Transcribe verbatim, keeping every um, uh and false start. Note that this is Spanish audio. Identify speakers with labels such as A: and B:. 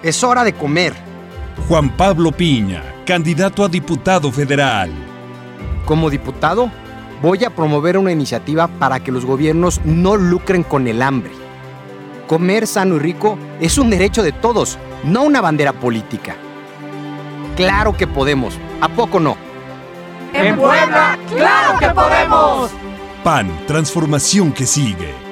A: Es hora de comer.
B: Juan Pablo Piña, candidato a diputado federal.
A: Como diputado, voy a promover una iniciativa para que los gobiernos no lucren con el hambre. Comer sano y rico es un derecho de todos, no una bandera política. ¡Claro que podemos! ¿A poco no?
C: ¡En Puebla, claro que podemos!
B: P A N, transformación que sigue.